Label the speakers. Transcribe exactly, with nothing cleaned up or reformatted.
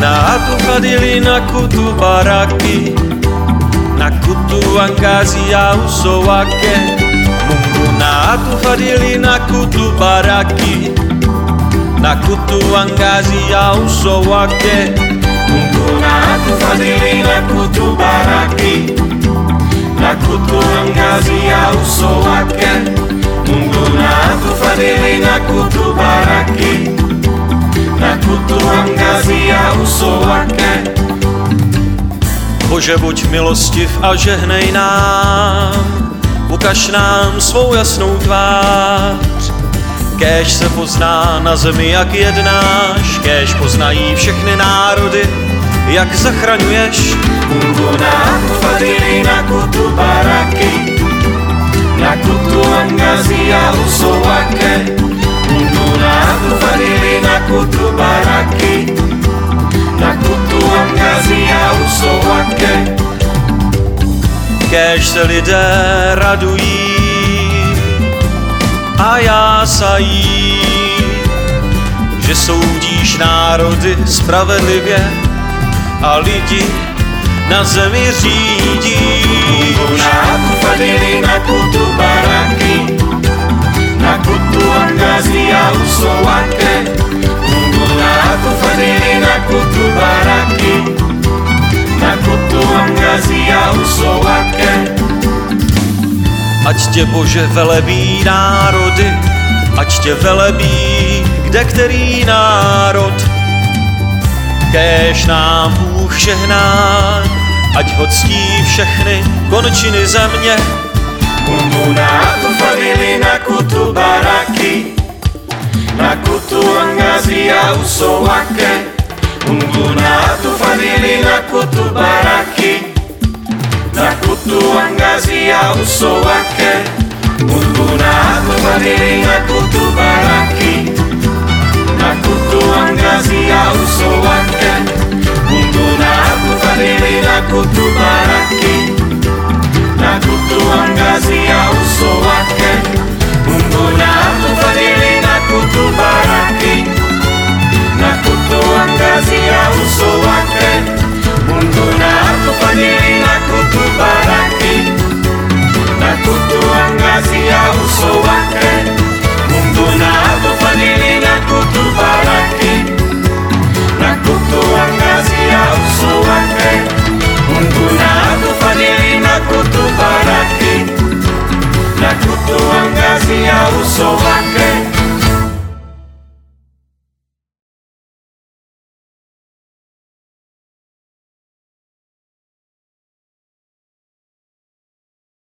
Speaker 1: na atufadhili na kutubariki na kutuangazia uso wake. Mungu na atufadhili na kutubariki na kutuangazia uso wake.
Speaker 2: Mungu na atufadhili na kutubariki na kutuangazia uso wake. Mungu na atufadhili na kutubariki na kutuangazia uso wake.
Speaker 1: Bože, buď milostiv a žehnej nám, ukaž nám svou jasnou tvář. Kéž se pozná na zemi, jak jednáš, kéž poznají všechny národy, jak zachraňuješ.
Speaker 2: Mungu na atufadhili na kutubariki na kutuangazia uso wake. Mungu na atufadhili na kutubariki na kutuangazia uso wake.
Speaker 1: Kéž se lidé radují a jásají, že soudíš národy spravedlivě a lidi na zemi řídíš.
Speaker 2: Mungu na atufadhili na kutubariki na kutuangazia uso wake. Mungu na atufadhili na kutubariki na kutuangazia uso wake.
Speaker 1: Ať tě, Bože, velebí národy, ať tě velebí kde který národ. Kéž nám Bůh žehná, ať ho ctí všechny končiny země.
Speaker 2: Mungu na atufadhili na kutubariki na kutuangazia uso wake. Mungu na atufadhili na kutubariki na kutuangazia uso wake. Mungu na atufadhili na kutubariki na kutuangazia uso wake. Mungu na atufadhili na kutubariki na kutuangazia uso wake. Mungu na atufadhili na kutubariki na kutuangazia uso wake. Mungu na atufadhili na kutubariki na kutuangazia uso wake. Mungu na atufadhili na kutubariki na kutuangazia uso wake. Mungu na atufadhili na kutubariki na kutuangazia uso wake.